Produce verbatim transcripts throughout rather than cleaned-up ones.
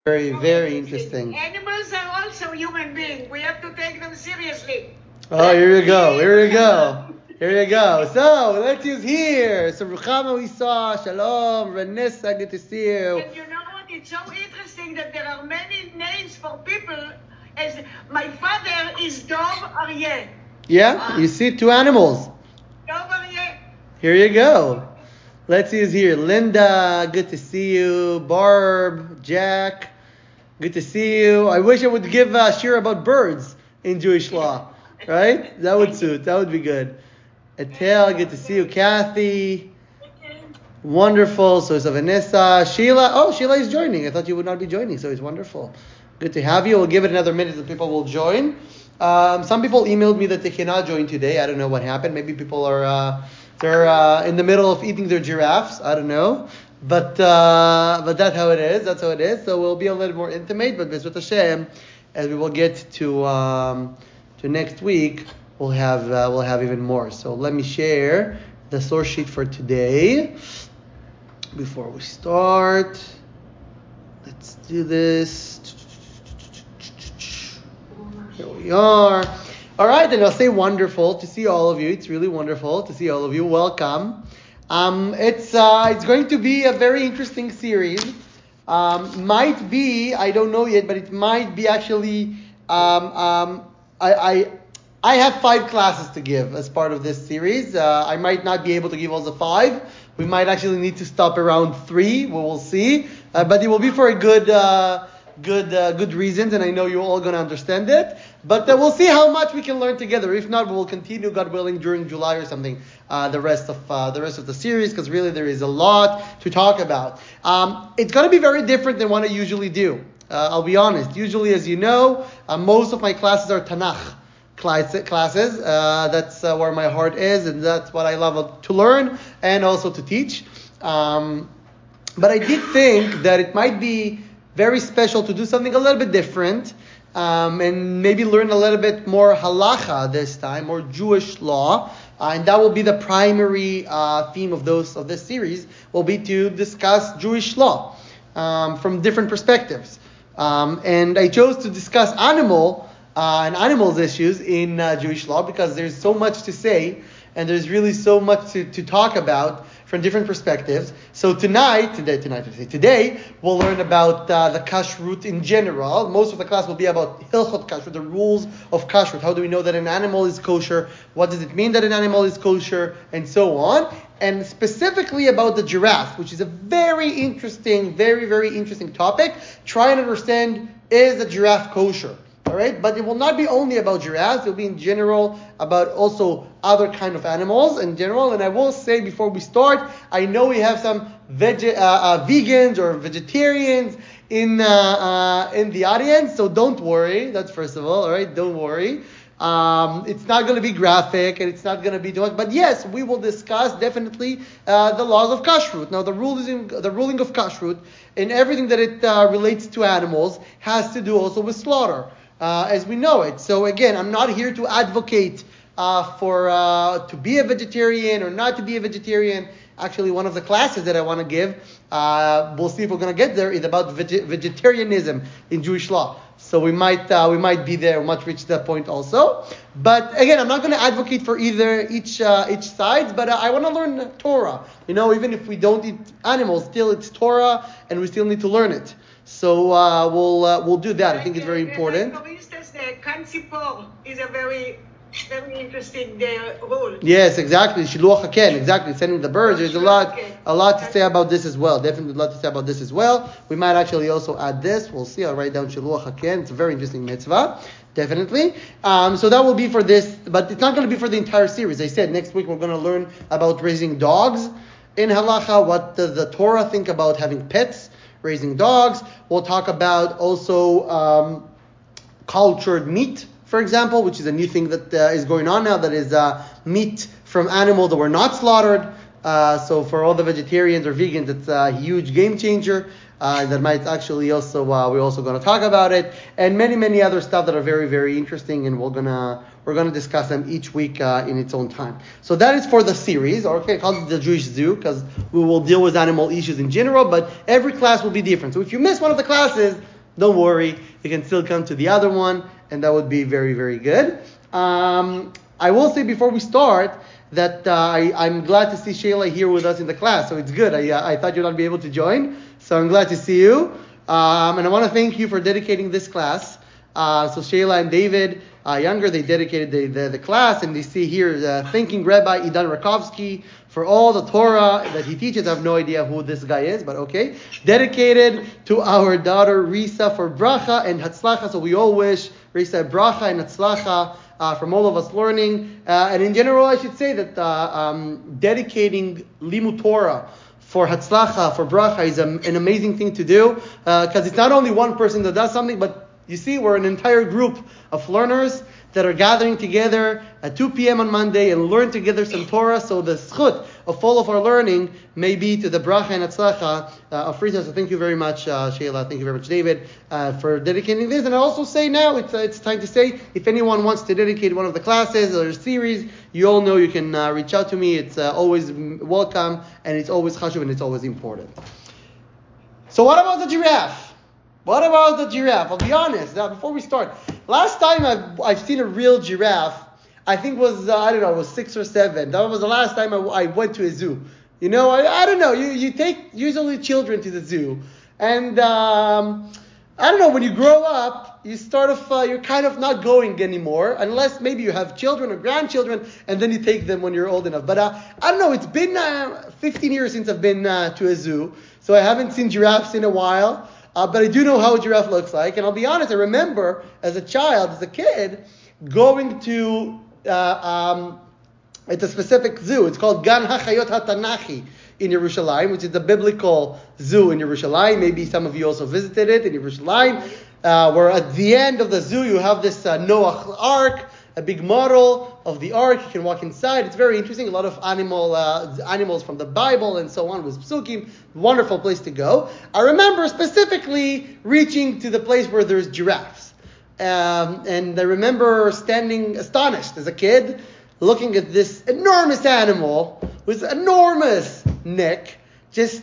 Very, very interesting. Animals are also human beings. We have to take them seriously. Oh, here you go. Here you go. Here you go. So let's use here. So Ruchama we saw. Shalom. Renessa, good to see you. And you know what? It's so interesting that there are many names for people. As my father is Dov Aryeh. Yeah, you see two animals. Dov Aryeh. Here you go. Let's use here. Linda, good to see you. Barb, Jack, good to see you. I wish I would give a shir about birds in Jewish law. Right? That would suit. That would be good. Etel, good to see you. Kathy, wonderful. So it's a Vanessa. Sheila, oh, Sheila is joining. I thought you would not be joining, so it's wonderful. Good to have you. We'll give it another minute and people will join. Um, some people emailed me that they cannot join today. I don't know what happened. Maybe people are uh, they're uh, in the middle of eating their giraffes. I don't know. But uh, but that's how it is. That's how it is. So we'll be a little more intimate. But B'ezrat Hashem, as we will get to um, to next week, we'll have uh, we'll have even more. So let me share the source sheet for today before we start. Let's do this. Here we are. All right, and I'll say wonderful to see all of you. It's really wonderful to see all of you. Welcome. Um, it's uh, it's going to be a very interesting series. Um, might be, I don't know yet, but it might be actually. Um, um, I, I I have five classes to give as part of this series. Uh, I might not be able to give all the five. We might actually need to stop around three. We will see, uh, but it will be for a good. Uh, Good, uh, good reasons, and I know you're all going to understand it. But uh, we'll see how much we can learn together. If not, we'll continue, God willing, during July or something, uh, the rest of uh, the rest of the series, because really there is a lot to talk about. Um, it's going to be very different than what I usually do. Uh, I'll be honest. Usually, as you know, uh, most of my classes are Tanakh class- classes. Uh, that's uh, where my heart is, and that's what I love to learn and also to teach. Um, but I did think that it might be very special to do something a little bit different, um, and maybe learn a little bit more halacha this time, more Jewish law, uh, and that will be the primary uh, theme of those of this series. Will be to discuss Jewish law um, from different perspectives, um, and I chose to discuss animal uh, and animals issues in uh, Jewish law because there's so much to say and there's really so much to, to talk about from different perspectives. So tonight, today, tonight, today, we'll learn about uh, the kashrut in general. Most of the class will be about hilchot kashrut, the rules of kashrut. How do we know that an animal is kosher? What does it mean that an animal is kosher? And so on. And specifically about the giraffe, which is a very interesting, very, very interesting topic. Try and understand, is a giraffe kosher? All right, but it will not be only about giraffes. It will be in general about also other kind of animals in general. And I will say before we start, I know we have some veg- uh, uh, vegans or vegetarians in uh, uh, in the audience, so don't worry. That's first of all. All right, don't worry. Um, it's not going to be graphic and it's not going to be too much. But yes, we will discuss definitely uh, the laws of kashrut. Now, the ruling, the ruling of kashrut and everything that it uh, relates to animals has to do also with slaughter. Uh, as we know it. So again, I'm not here to advocate uh, for uh, to be a vegetarian or not to be a vegetarian. Actually, one of the classes that I want to give, uh, we'll see if we're going to get there, is about veg- vegetarianism in Jewish law. So we might uh, we might be there, we might reach that point also. But again, I'm not going to advocate for either each uh, each side, but uh, I want to learn Torah. You know, even if we don't eat animals, still it's Torah, and we still need to learn it. So uh, we'll uh, we'll do that. I think it's very important. For instance, the kansipor is a very very interesting uh, rule. Yes, exactly. Shiluach haken, exactly. Sending the birds. There's a lot a lot to say about this as well. Definitely a lot to say about this as well. We might actually also add this. We'll see. I'll write down Shiluach haken. It's a very interesting mitzvah. Definitely. Um, so that will be for this, but it's not going to be for the entire series. I said next week we're going to learn about raising dogs in halacha. What does the Torah think about having pets? Raising dogs. We'll talk about also um, cultured meat, for example, which is a new thing that uh, is going on now, that is uh, meat from animals that were not slaughtered. Uh, so for all the vegetarians or vegans, it's a huge game changer. Uh, that might actually also, uh, we're also going to talk about it, and many, many other stuff that are very, very interesting, and we're going to we're going to discuss them each week uh, in its own time. So that is for the series, okay, called the Jewish Zoo, because we will deal with animal issues in general, but every class will be different. So if you miss one of the classes, don't worry. You can still come to the other one, and that would be very, very good. Um, I will say before we start that uh, I, I'm glad to see Shayla here with us in the class. So it's good. I, uh, I thought you'd not be able to join. So I'm glad to see you. Um, and I want to thank you for dedicating this class. Uh, so Shayla and David, uh, younger, they dedicated the, the, the class. And they see here, uh, thanking Rabbi Idan Rakovsky for all the Torah that he teaches. I have no idea who this guy is, but okay. Dedicated to our daughter Risa for bracha and hatzlacha. So we all wish Risa bracha and hatzlacha uh, from all of us learning. Uh, and in general, I should say that uh, um, dedicating limud Torah for hatzlacha, for bracha, is a, an amazing thing to do, because uh, it's not only one person that does something, but you see, we're an entire group of learners that are gathering together at two p.m. on Monday and learn together some Torah. So the schut of all of our learning may be to the bracha and hatzlacha uh, of Risa. So thank you very much, uh, Shayla. Thank you very much, David, uh, for dedicating this. And I also say now, it's uh, it's time to say, if anyone wants to dedicate one of the classes or series, you all know you can uh, reach out to me. It's uh, always welcome, and it's always chashuv, and it's always important. So what about the giraffe? What about the giraffe? I'll be honest. Now, before we start, last time I've, I've seen a real giraffe, I think was, uh, I don't know, it was six or seven. That was the last time I, I went to a zoo. You know, I, I don't know. You, you take usually children to the zoo. And, um, I don't know, when you grow up, you start off, uh, you're kind of not going anymore, unless maybe you have children or grandchildren, and then you take them when you're old enough. But uh, I don't know, it's been uh, fifteen years since I've been uh, to a zoo, so I haven't seen giraffes in a while. Uh, but I do know how a giraffe looks like. And I'll be honest, I remember as a child, as a kid, going to, uh, um, it's a specific zoo. It's called Gan HaChayot HaTanachi in Yerushalayim, which is the biblical zoo in Yerushalayim. Maybe some of you also visited it in Yerushalayim, uh, where at the end of the zoo you have this uh, Noach Ark, a big model of the ark. You can walk inside. It's very interesting. A lot of animal uh, animals from the Bible and so on with psukim. Wonderful place to go. I remember specifically reaching to the place where there's giraffes. Um, and I remember standing astonished as a kid, looking at this enormous animal with enormous neck, just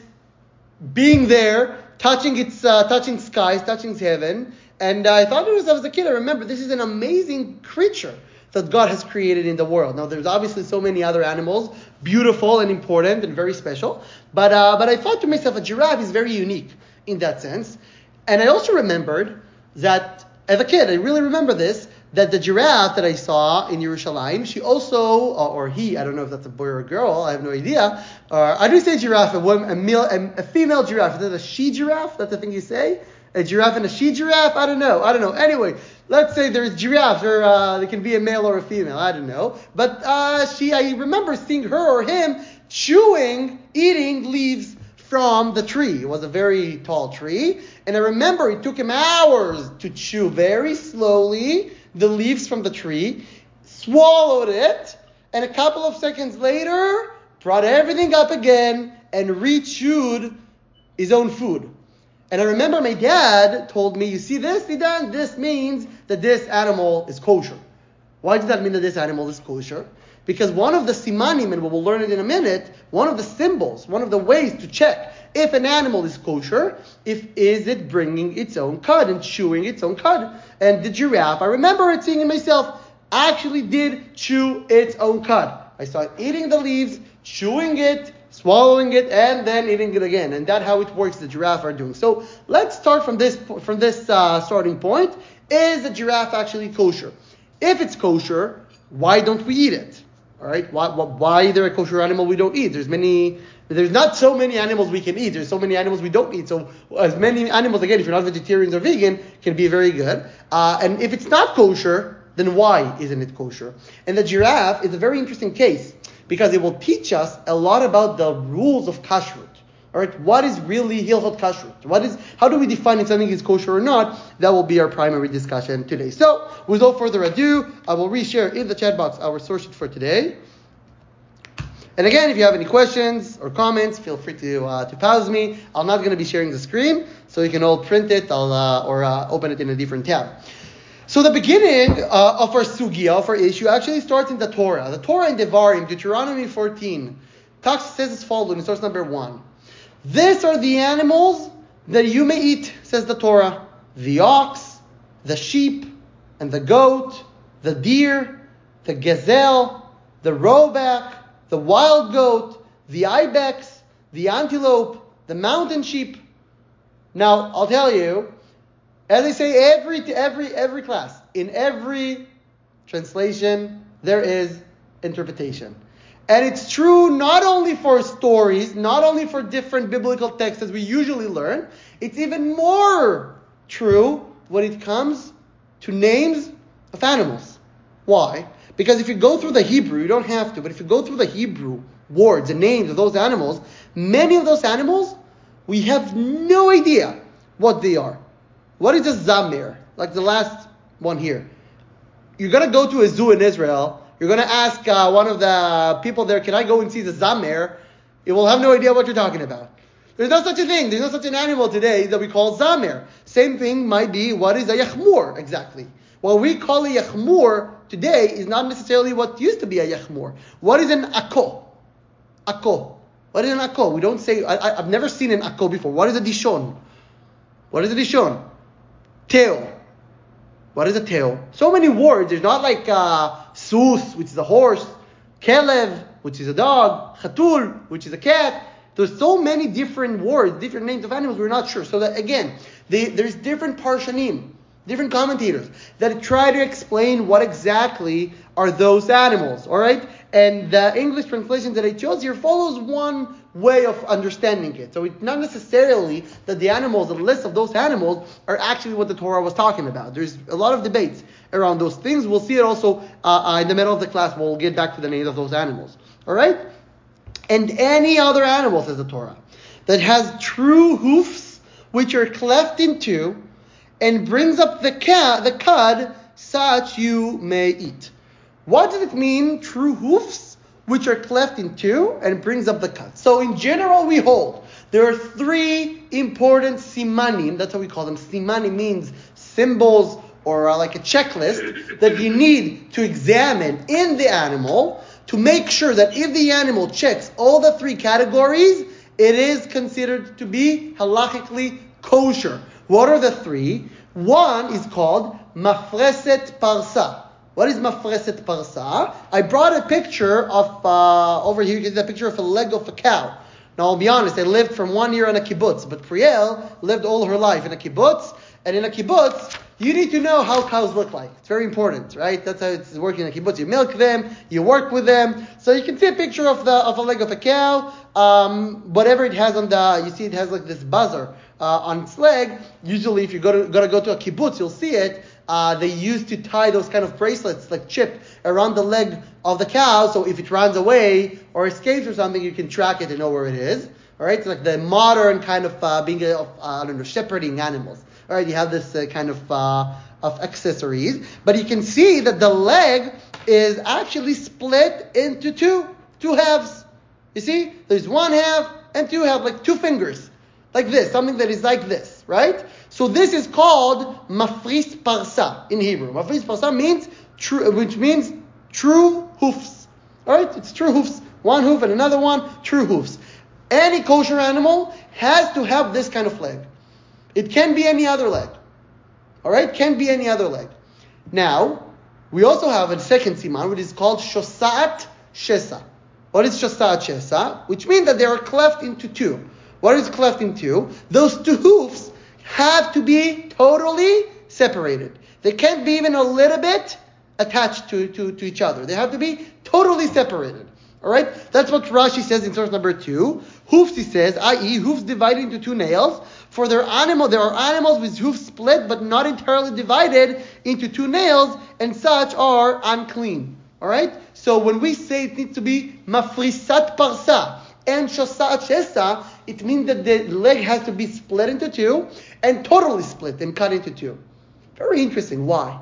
being there, touching its uh, touching skies, touching heaven. And I thought it was, as a kid, I remember, this is an amazing creature that God has created in the world. Now, there's obviously so many other animals, beautiful and important and very special. But uh, but I thought to myself, a giraffe is very unique in that sense. And I also remembered that, as a kid, I really remember this, that the giraffe that I saw in Yerushalayim, she also, or he, I don't know if that's a boy or a girl, I have no idea. Uh, I do say giraffe, a, woman, a, male, a, a female giraffe. Is that a she giraffe? That's the thing you say? A giraffe and a she giraffe? I don't know. I don't know. Anyway, let's say there's giraffes, or uh, they can be a male or a female. I don't know. But uh, she, I remember seeing her or him chewing, eating leaves from the tree. It was a very tall tree. And I remember it took him hours to chew very slowly the leaves from the tree, swallowed it, and a couple of seconds later, brought everything up again and re-chewed his own food. And I remember my dad told me, you see this, Idan? This means that this animal is kosher. Why does that mean that this animal is kosher? Because one of the simanim, and we will learn it in a minute, one of the symbols, one of the ways to check if an animal is kosher, if is it bringing its own cud and chewing its own cud. And the giraffe, I remember it seeing it myself, actually did chew its own cud. I saw it eating the leaves, chewing it, swallowing it, and then eating it again. And that's how it works, the giraffe are doing. So let's start from this from this uh, starting point. Is a giraffe actually kosher? If it's kosher, why don't we eat it? All right, why, why is there a kosher animal we don't eat? There's many, there's not so many animals we can eat. There's so many animals we don't eat. So as many animals, again, if you're not vegetarian or vegan, can be very good. Uh, and if it's not kosher, then why isn't it kosher? And the giraffe is a very interesting case because it will teach us a lot about the rules of kashrut. All right, what is really hilchot kashrut? What is? How do we define if something is kosher or not? That will be our primary discussion today. So, with no further ado, I will reshare in the chat box our source sheet for today. And again, if you have any questions or comments, feel free to uh, to pause me. I'm not going to be sharing the screen, so you can all print it I'll, uh, or uh, open it in a different tab. So the beginning uh, of our sugya, of our issue, actually starts in the Torah. The Torah in Devarim, Deuteronomy fourteen, talks, says as follows in source number one. These are the animals that you may eat, says the Torah. the ox, the sheep, and the goat, the deer, the gazelle, the roeback, the wild goat, the ibex, the antelope, the mountain sheep. Now, I'll tell you, as I say every every every class, in every translation, there is interpretation. And it's true not only for stories, not only for different biblical texts as we usually learn, it's even more true when it comes to names of animals. Why? Because if you go through the Hebrew, you don't have to, but if you go through the Hebrew words and names of those animals, many of those animals, we have no idea what they are. What is a zamir? Like the last one here. You're going to go to a zoo in Israel. You're going to ask uh, one of the people there, can I go and see the zamir? You will have no idea what you're talking about. There's no such a thing. There's no such an animal today that we call zamir. Same thing might be, what is a yachmur exactly? What we call a yachmur today is not necessarily what used to be a yachmur. What is an akko? Akko. What is an akko? We don't say, I, I, I've never seen an akko before. What is a dishon? What is a dishon? Tail. What is a tail? So many words. There's not like uh, sus, which is a horse, kelev, which is a dog, chatul, which is a cat. There's so many different words, different names of animals, we're not sure. So that again, they, there's different parshanim, different commentators that try to explain what exactly are those animals, all right? And the English translation that I chose here follows one way of understanding it. So it's not necessarily that the animals, the list of those animals, are actually what the Torah was talking about. There's a lot of debates around those things. We'll see it also uh, uh, in the middle of the class. We'll get back to the names of those animals, all right? And any other animal, says the Torah, that has true hoofs, which are cleft in two, and brings up the ca- the cud, such you may eat. What does it mean, true hoofs, which are cleft in two, and brings up the cud? So in general, we hold there are three important simanim. That's how we call them. Simanim means symbols or uh, like a checklist that you need to examine in the animal to make sure that if the animal checks all the three categories, it is considered to be halachically kosher. What are the three? One is called mafreset parsa. What is mafreset parsa? I brought a picture of, uh, over here, you can see a picture of a leg of a cow. Now, I'll be honest, I lived from one year in a kibbutz, but Priel lived all her life in a kibbutz, and in a kibbutz, you need to know how cows look like. It's very important, right? That's how it's working in a kibbutz. You milk them, you work with them. So you can see a picture of the of a leg of a cow. Um, whatever it has on the, you see it has like this buzzer uh, on its leg. Usually, if you're going to, going to go to a kibbutz, you'll see it. Uh, they used to tie those kind of bracelets, like chip, around the leg of the cow. So if it runs away or escapes or something, you can track it and know where it is. All right, it's like the modern kind of uh, being of uh, I don't know, shepherding animals. All right, you have this uh, kind of uh, of accessories, but you can see that the leg is actually split into two, two halves. You see, there's one half and two halves, like two fingers, like this, something that is like this, right? So this is called mafris parsa in Hebrew. Mafris parsa means true, which means true hoofs. All right, it's true hoofs, one hoof and another one, true hoofs. Any kosher animal has to have this kind of leg. It can be any other leg. All right? Can be any other leg. Now, we also have a second siman, which is called shosat shesa. What is shosat shesa? Which means that they are cleft into two. What is cleft in two? Those two hoofs have to be totally separated. They can't be even a little bit attached to, to, to each other. They have to be totally separated. All right? That's what Rashi says in source number two. Hoofs, he says, that is, hoofs divided into two nails. For their animal, there are animals with hoofs split but not entirely divided into two nails, and such are unclean. All right? So when we say it needs to be mafrisat parsa and shosat shesa, it means that the leg has to be split into two and totally split and cut into two. Very interesting. Why?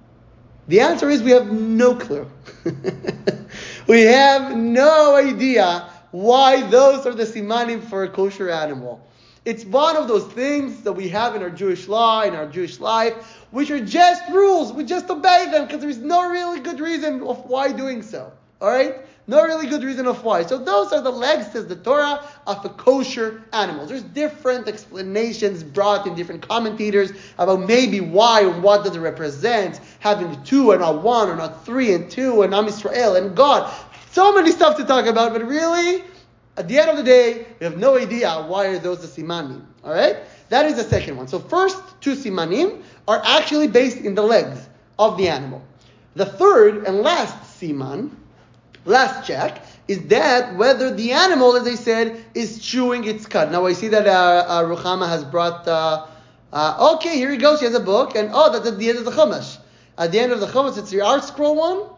The answer is we have no clue. We have no idea why those are the simanim for a kosher animal. It's one of those things that we have in our Jewish law, in our Jewish life, which are just rules. We just obey them because there is no really good reason of why doing so. All right? No really good reason of why. So those are the legs, says the Torah, of a kosher animal. There's different explanations brought in different commentators about maybe why and what does it represent, having two and not one, or not three and two, and Am Yisrael and God. So many stuff to talk about, but really, at the end of the day, we have no idea why are those the simanim. All right? That is the second one. So first two simanim are actually based in the legs of the animal. The third and last siman, last check, is that whether the animal, as I said, is chewing its cud. Now I see that uh, uh, Ruchama has brought, uh, uh, okay, here he goes, she has a book, and oh, that's at the end of the Chumash. At the end of the Chumash, it's the art scroll one.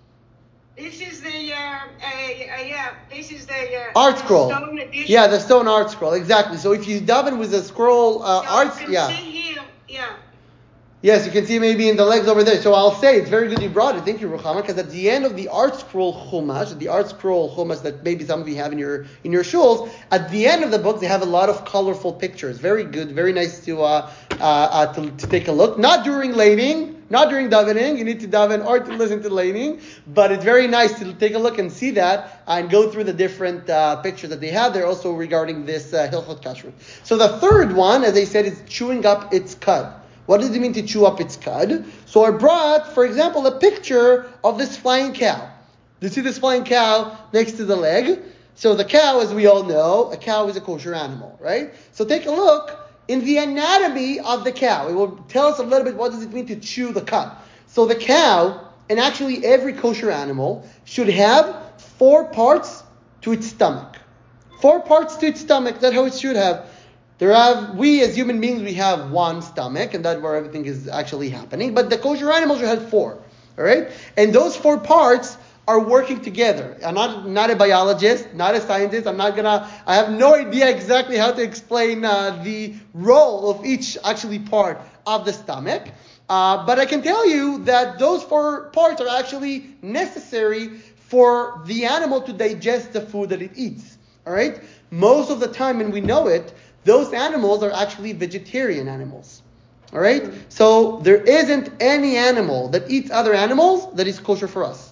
This is the, uh, uh, uh, yeah, this is the uh, art scroll. Stone edition. Yeah, the stone art scroll, exactly. So if you daven with a scroll uh, so art, you can yeah. see here, yeah. Yes, you can see maybe in the legs over there. So I'll say it's very good you brought it. Thank you, Ruchama, because at the end of the art scroll chumash, the art scroll chumash that maybe some of you have in your in your shuls, at the end of the book they have a lot of colorful pictures. Very good, very nice to uh, uh, uh to, to take a look. Not during laning, not during davening. You need to daven or to listen to laning, but it's very nice to take a look and see that and go through the different uh, pictures that they have there. Also regarding this uh, Hilchot Kashrut. So the third one, as I said, is chewing up its cud. What does it mean to chew up its cud? So I brought, for example, a picture of this flying cow. Do you see this flying cow next to the leg? So the cow, as we all know, a cow is a kosher animal, right? So take a look in the anatomy of the cow. It will tell us a little bit what does it mean to chew the cud. So the cow, and actually every kosher animal, should have four parts to its stomach. Four parts to its stomach. That's how it should have. There have, we as human beings, we have one stomach, and that's where everything is actually happening. But the kosher animals should have four, all right? And those four parts are working together. I'm not not a biologist, not a scientist. I'm not gonna. I have no idea exactly how to explain uh, the role of each actually part of the stomach. Uh, but I can tell you that those four parts are actually necessary for the animal to digest the food that it eats. All right. Most of the time, and we know it, those animals are actually vegetarian animals. All right? So there isn't any animal that eats other animals that is kosher for us.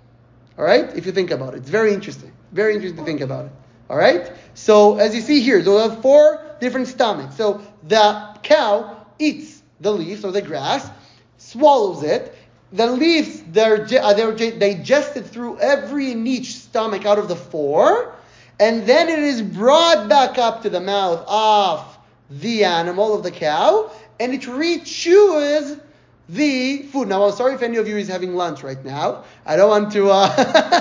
All right? If you think about it. It's very interesting. Very interesting to think about it. All right? So as you see here, there are four different stomachs. So the cow eats the leaves or the grass, swallows it. The leaves, they're, they're digested through every and each stomach out of the four. And then it is brought back up to the mouth of the animal, of the cow, and it re-chews the food. Now, I'm sorry if any of you is having lunch right now. I don't want to. Uh,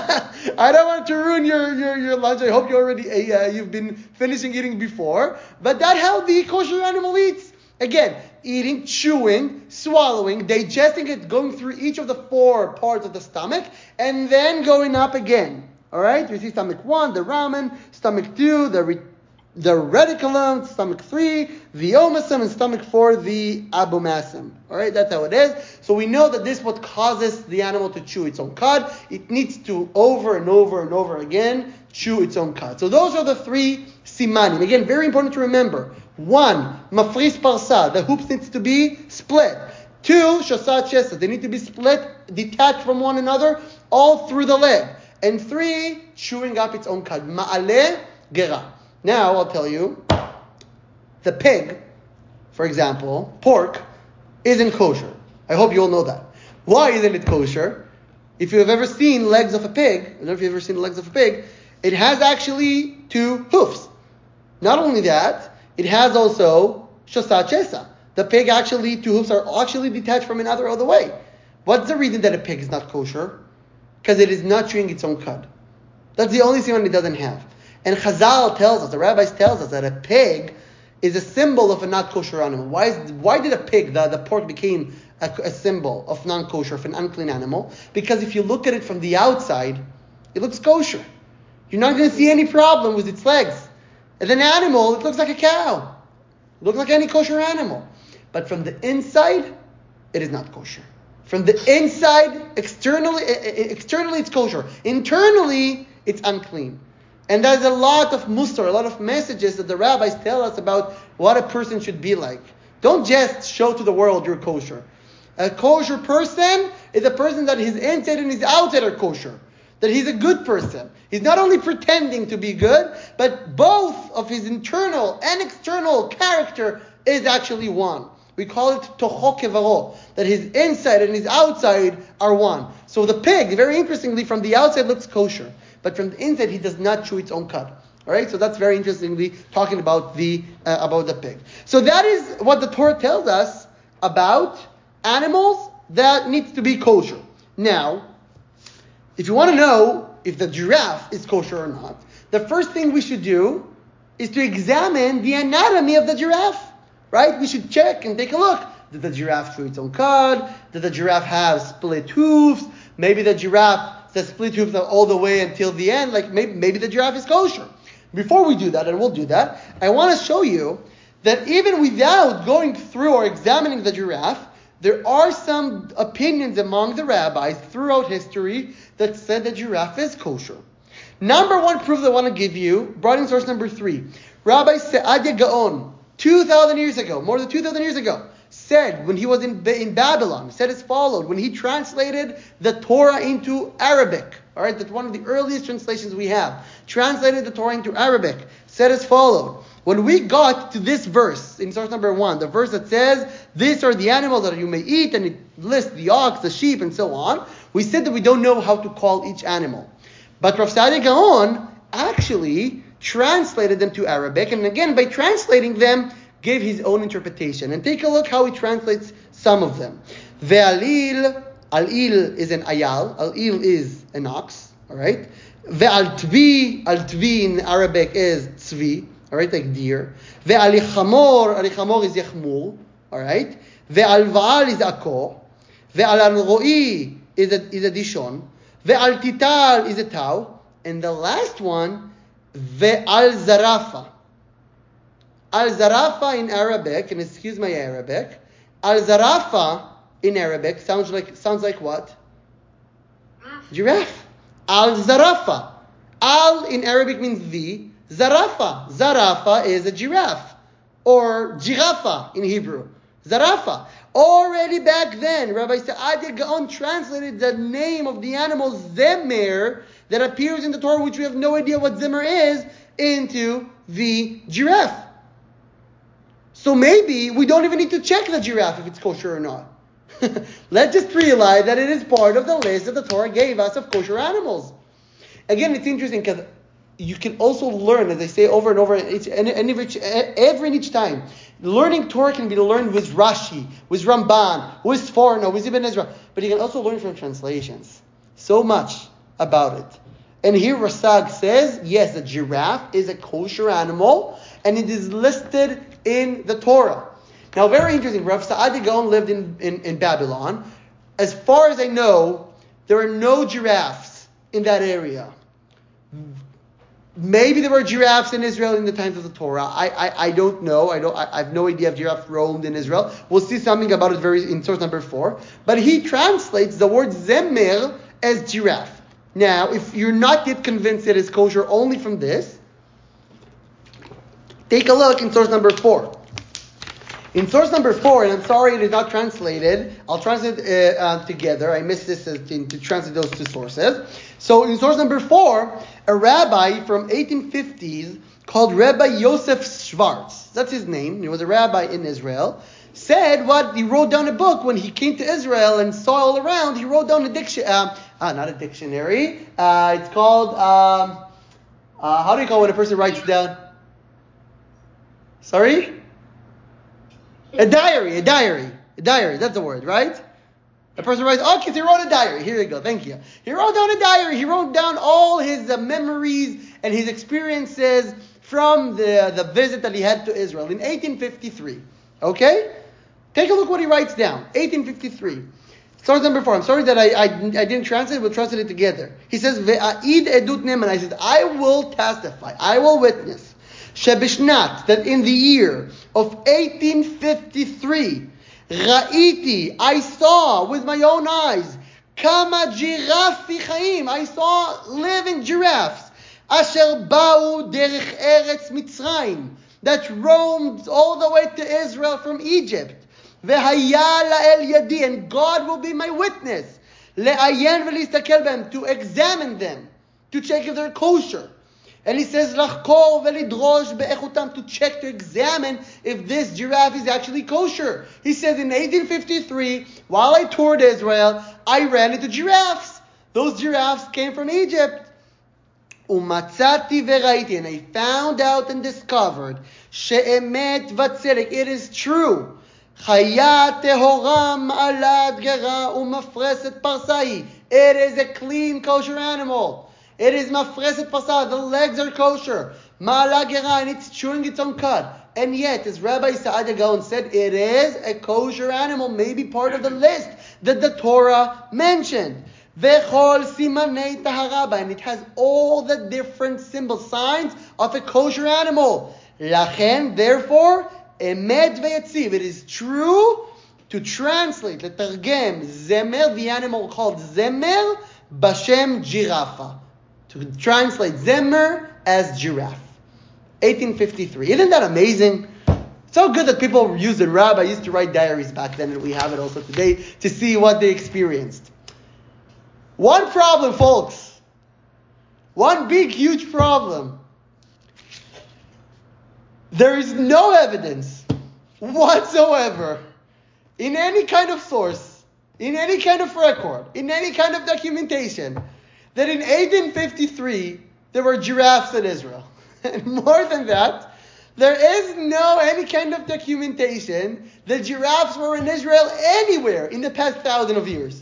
I don't want to ruin your, your, your lunch. I hope you already uh, you've been finishing eating before. But that's how the kosher animal eats. Again, eating, chewing, swallowing, digesting it, going through each of the four parts of the stomach, and then going up again. All right, you see stomach one, the ramen, stomach two, the re- the reticulum, stomach three, the omasum, and stomach four, the abomasum. All right, that's how it is. So we know that this is what causes the animal to chew its own cud. It needs to over and over and over again chew its own cud. So those are the three simanim. Again, very important to remember. One, mafris parsa, the hoops needs to be split. Two, shasat chesed, they need to be split, detached from one another, all through the leg. And three, chewing up its own cud. Ma'aleh gera. Now, I'll tell you, the pig, for example, pork, isn't kosher. I hope you all know that. Why isn't it kosher? If you have ever seen legs of a pig, I don't know if you've ever seen the legs of a pig, it has actually two hoofs. Not only that, it has also shasat chesa. The pig actually, two hoofs are actually detached from another other way. What's the reason that a pig is not kosher? Because it is not chewing its own cud. That's the only thing it doesn't have. And Chazal tells us, the rabbis tells us that a pig is a symbol of a not kosher animal. Why is, why did a pig, the, the pork, became a, a symbol of non-kosher, of an unclean animal? Because if you look at it from the outside, it looks kosher. You're not going to see any problem with its legs. As an animal, it looks like a cow. It looks like any kosher animal. But from the inside, it is not kosher. From the inside, externally, externally it's kosher. Internally, it's unclean. And there's a lot of musar, a lot of messages that the rabbis tell us about what a person should be like. Don't just show to the world you're kosher. A kosher person is a person that his inside and his outside are kosher. that he's a good person. He's not only pretending to be good, but both of his internal and external character is actually one. We call it toho kevaro, that his inside and his outside are one. So the pig, very interestingly, from the outside looks kosher, but from the inside he does not chew its own cud. All right, so that's very interestingly talking about the uh, about the pig. So that is what the Torah tells us about animals that needs to be kosher. Now, if you want to know if the giraffe is kosher or not, the first thing we should do is to examine the anatomy of the giraffe. Right? We should check and take a look. Did the giraffe chew its own cud? Did the giraffe have split hoofs? Maybe the giraffe says split hoofs are all the way until the end. Like maybe, maybe the giraffe is kosher. Before we do that, and we'll do that, I want to show you that even without going through or examining the giraffe, there are some opinions among the rabbis throughout history that said the giraffe is kosher. Number one proof that I want to give you, brought in source number three. Rabbi Saadia Gaon, two thousand years ago, more than two thousand years ago, said when he was in, in Babylon, said as followed, when he translated the Torah into Arabic, all right, that's one of the earliest translations we have, translated the Torah into Arabic, said as followed, when we got to this verse, in source number one, the verse that says, these are the animals that you may eat, and it lists the ox, the sheep, and so on, we said that we don't know how to call each animal. But Rav Saadia Gaon actually translated them to Arabic, and again, by translating them, gave his own interpretation. And take a look how he translates some of them. Ve'alil, al-il is an ayal, al-il is an ox, all right? Ve'al-tvi, al-tvi in Arabic is tzvi, all right, like deer. Ve'al-ichamor, al-ichamor is yachmur, all right? Ve'al-va'al is ako. Ve'al-al-ro'i is a, is a dishon. Ve'al-tital is a tau. And the last one, Ve'al-zarafa. Al-zarafa in Arabic, and excuse my Arabic, Al-zarafa in Arabic sounds like sounds like what? Giraffe. Al-zarafa. Al in Arabic means the. Zarafa. Zarafa is a giraffe. Or giraffa in Hebrew. Zarafa. Already back then, Rabbi Saadia Gaon translated the name of the animal Zemer that appears in the Torah, which we have no idea what Zemer is, into the giraffe. So maybe we don't even need to check the giraffe if it's kosher or not. Let's just realize that it is part of the list that the Torah gave us of kosher animals. Again, it's interesting because you can also learn, as I say over and over, each, and every, every and each time. Learning Torah can be learned with Rashi, with Ramban, with Sforno, with Ibn Ezra. But you can also learn from translations. So much about it. And here Rasag says, yes, the giraffe is a kosher animal, and it is listed in the Torah. Now, very interesting. Rav Saadia Gaon lived in, in, in Babylon. As far as I know, there are no giraffes in that area. Maybe there were giraffes in Israel in the times of the Torah. I I, I don't know. I don't. I, I have no idea if giraffes roamed in Israel. We'll see something about it very in source number four. But he translates the word zemer as giraffe. Now, if you're not yet convinced it is kosher only from this, take a look in source number four. In source number four, and I'm sorry it is not translated, I'll translate it uh, uh, together. I missed this uh, to, to translate those two sources. So in source number four, a rabbi from eighteen fifties called Rabbi Yosef Schwartz, that's his name, he was a rabbi in Israel, said what? He wrote down a book when he came to Israel and saw all around. He wrote down a dictionary, uh, uh, not a dictionary, uh, it's called, um, uh, how do you call when a person writes down? Sorry? A diary, a diary, a diary, that's the word, right? A person writes, okay, so he wrote a diary. Here you go, thank you. He wrote down a diary. He wrote down all his uh, memories and his experiences from the, the visit that he had to Israel in eighteen fifty-three. Okay? Take a look what he writes down. eighteen fifty-three. Source number four. I'm sorry that I, I, I didn't translate it. We'll translate it together. He says, Ve'a'id edut neman. I said, I will testify. I will witness. Shebishnat, that in the year of eighteen fifty-three, Ra'iti, I saw with my own eyes, Kama jirafi chaim, I saw living giraffes, Asher ba'u derech eretz Mitzrayim, that roamed all the way to Israel from Egypt. Ve'haya la'el yadi, and God will be my witness. לעיין ולהסתכל בהם, to examine them, to check if they're kosher. And he says, לחקור ולדרוש באיכותם, to check, to examine if this giraffe is actually kosher. He says in eighteen fifty-three, while I toured Israel, I ran into giraffes. Those giraffes came from Egypt. ומצאתי וראיתי, and I found out and discovered, שאמת וצדק, it is true. חיה טהורה מעלת גרה ומפרסת פרסה היא. It is a clean, kosher animal. It is mafreset parsa. The legs are kosher. Ma'ala gera, and it's chewing its own cud. And yet, as Rabbi Saadia Gaon said, it is a kosher animal, maybe part of the list that the Torah mentioned. Vechol simanei taharaba, and it has all the different symbol signs of a kosher animal. Lachen, therefore, emet veyatziv. It is true to translate, letargem, zemer, the animal called zemer, bashem giraffa. To translate zemer as giraffe. eighteen fifty-three. Isn't that amazing? So good that people use the rabbi used to write diaries back then, and we have it also today to see what they experienced. One problem, folks. One big, huge problem. There is no evidence whatsoever in any kind of source, in any kind of record, in any kind of documentation, that in eighteen fifty-three there were giraffes in Israel. And more than that, there is no any kind of documentation that giraffes were in Israel anywhere in the past thousand of years.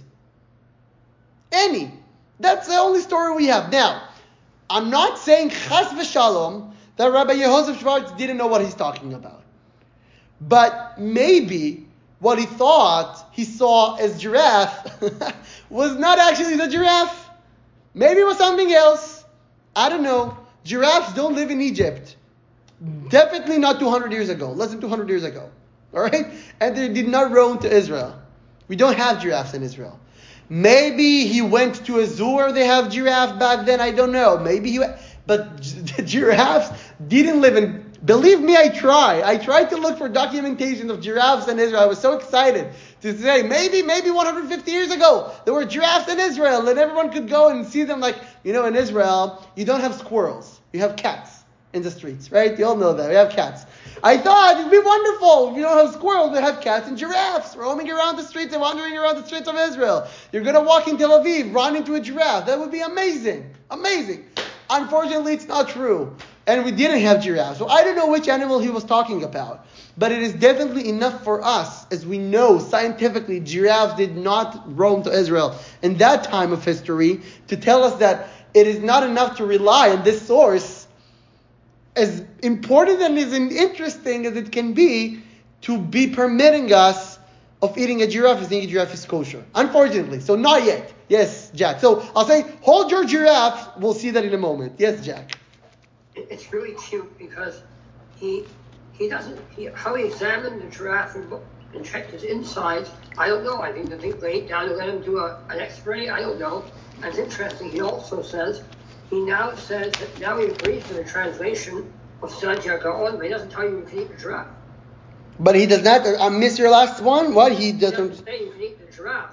Any. That's the only story we have. Now, I'm not saying chas v'shalom that Rabbi Yehosef Schwartz didn't know what he's talking about. But maybe what he thought he saw as giraffe was not actually the giraffe. Maybe it was something else. I don't know. Giraffes don't live in Egypt. Definitely not two hundred years ago. Less than two hundred years ago. Alright? And they did not roam to Israel. We don't have giraffes in Israel. Maybe he went to a zoo where they have giraffe back then. I don't know. Maybe he went. But the giraffes didn't live in... Believe me, I try. I tried to look for documentation of giraffes in Israel. I was so excited to say, maybe, maybe one hundred fifty years ago, there were giraffes in Israel, and everyone could go and see them. Like, you know, in Israel, you don't have squirrels. You have cats in the streets, right? You all know that. We have cats. I thought it'd be wonderful. If you don't have squirrels, we have cats and giraffes roaming around the streets and wandering around the streets of Israel. You're going to walk in Tel Aviv, run into a giraffe. That would be amazing. Amazing. Unfortunately, it's not true. And we didn't have giraffes. So I don't know which animal he was talking about. But it is definitely enough for us, as we know scientifically, giraffes did not roam to Israel in that time of history, to tell us that it is not enough to rely on this source, as important and as interesting as it can be, to be permitting us of eating a giraffe as thinking a giraffe is kosher. Unfortunately. So not yet. Yes, Jack. So I'll say, hold your giraffe. We'll see that in a moment. Yes, Jack. It's really cute because he he doesn't, he, how he examined the giraffe and, and checked his insides, I don't know. I think the thing laid down and let him do a, an x-ray, I don't know. And it's interesting, he also says, he now says that now he agrees to the translation of Saadia Gaon, but he doesn't tell you you can eat the giraffe. But he does not, I missed your last one? What? He doesn't... He doesn't say you can eat the giraffe.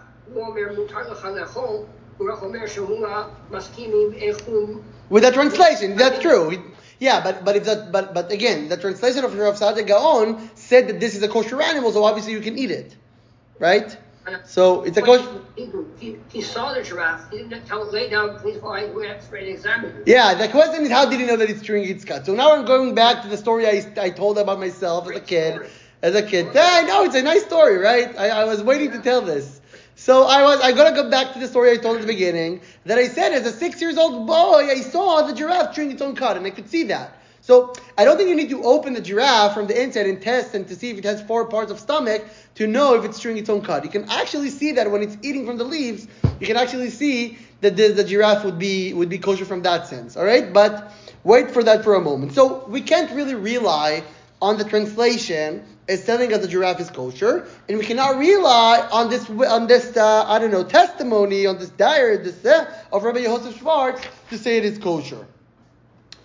With the translation, that's true. Yeah, but but if that but but again, the translation of Rav Saadia Gaon said that this is a kosher animal, so obviously you can eat it, right? So it's a kosher. He, he, he saw the giraffe. He didn't tell lay down. Please fly. We have to examine it. Yeah, the question is, how did he know that it's chewing its cut? So now I'm going back to the story I I told about myself as a kid. As a kid, yeah, I know it's a nice story, right? I, I was waiting to tell this. So I was, I gotta go back to the story I told at the beginning, that I said as a six years old boy, I saw the giraffe chewing its own cud, and I could see that. So I don't think you need to open the giraffe from the inside and test and to see if it has four parts of stomach to know if it's chewing its own cud. You can actually see that when it's eating from the leaves, you can actually see that the, the giraffe would be, would be kosher from that sense, alright? But wait for that for a moment. So we can't really rely on the translation is telling us the giraffe is kosher, and we cannot rely on this, on this, uh, I don't know, testimony, on this diary, this uh, of Rabbi Yehosef Schwartz to say it is kosher.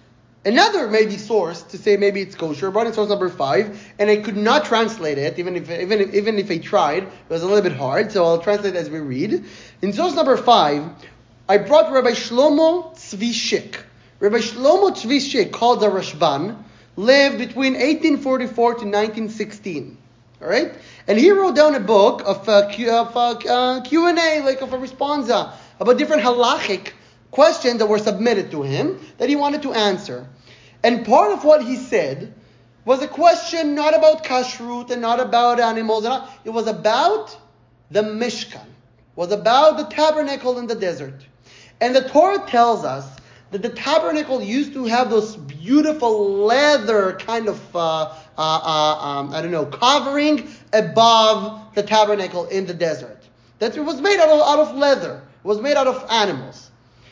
another maybe source to say maybe it's kosher. I brought in source number five, and I could not translate it, even if even if, even if I tried. It was a little bit hard, so I'll translate as we read. In source number five, I brought Rabbi Shlomo Tzvi Schick. Rabbi Shlomo Tzvi Schick, called the Rashban, lived between eighteen forty-four to nineteen sixteen. All right, and he wrote down a book of uh, Q, of, uh, uh, Q and A, like of a responsa about different halachic questions that were submitted to him that he wanted to answer. And part of what he said was a question not about kashrut and not about animals. And not, it was about the Mishkan. It was about the tabernacle in the desert. And the Torah tells us that the tabernacle used to have those beautiful leather kind of, uh, uh, uh, um, I don't know, covering above the tabernacle in the desert. That it was made out of, out of leather. It was made out of animals.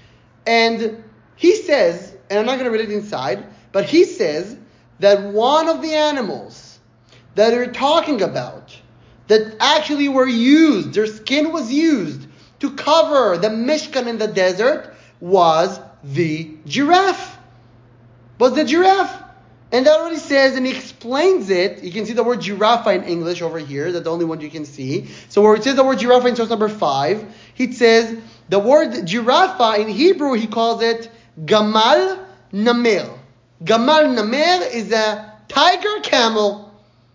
And he says, and I'm not going to read it inside, but he says that one of the animals that they're talking about that actually were used, their skin was used to cover the Mishkan in the desert was the giraffe. Was the giraffe. And that already says, and he explains it. You can see the word giraffe in English over here. That's the only one you can see. So where it says the word giraffe in source number five, it says the word giraffe in Hebrew, he calls it gamal namir. Gamal namir is a tiger camel.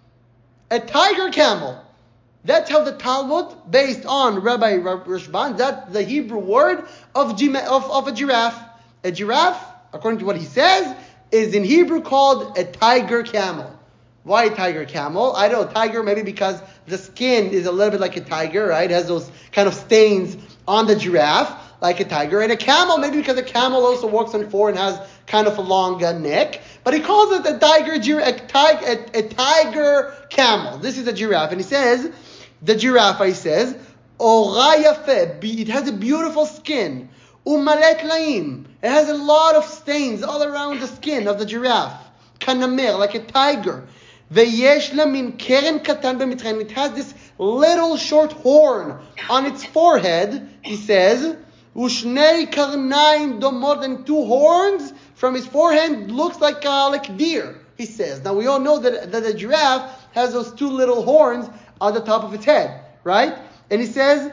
A tiger camel. That's how the Talmud, based on Rabbi Rashban, that's the Hebrew word of, of, of a giraffe. A giraffe, according to what he says, is in Hebrew called a tiger camel. Why a tiger camel? I don't know, tiger maybe because the skin is a little bit like a tiger, right? It has those kind of stains on the giraffe, like a tiger. And a camel, maybe because a camel also walks on four and has kind of a long uh, neck. But he calls it a tiger, a, tig, a, a tiger camel. This is a giraffe. And he says, the giraffe, he says, Ora yafe, it has a beautiful skin. Umalet laim. It has a lot of stains all around the skin of the giraffe. Kanamir, like a tiger. Veyesh la min keren katan b'mitzrayim. It has this little short horn on its forehead. He says, Ushnei karnaim domot, and two horns from his forehead looks like uh, like deer. He says. Now we all know that that the giraffe has those two little horns on the top of its head, right? And he says,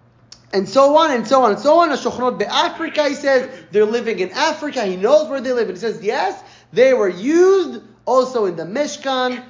and so on and so on and so on. Ashochnot be'Afrika, he says, they're living in Africa. He knows where they live. And he says, yes, they were used also in the Mishkan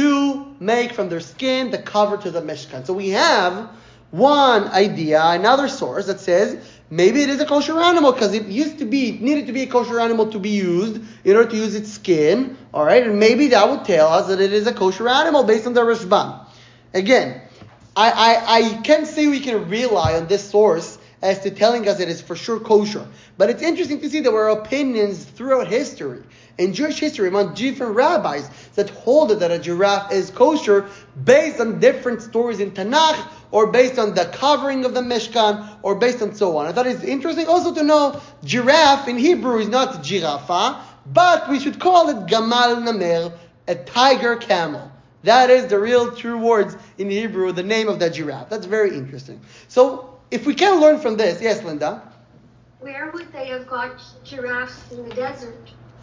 to make from their skin the cover to the Mishkan. So we have one idea, another source that says maybe it is a kosher animal because it used to be, it needed to be a kosher animal to be used in order to use its skin. All right, and maybe that would tell us that it is a kosher animal based on the Rashban. Again, I, I, I can't say we can rely on this source as to telling us it is for sure kosher. But it's interesting to see there were opinions throughout history, in Jewish history, among different rabbis that hold that a giraffe is kosher based on different stories in Tanakh, or based on the covering of the Mishkan, or based on so on. I thought it's interesting also to know giraffe in Hebrew is not giraffa, but we should call it gamal namer, a tiger camel. That is the real true words in Hebrew, the name of that giraffe. That's very interesting. So, if we can learn from this, yes, Linda? Where would they have got giraffes in the desert?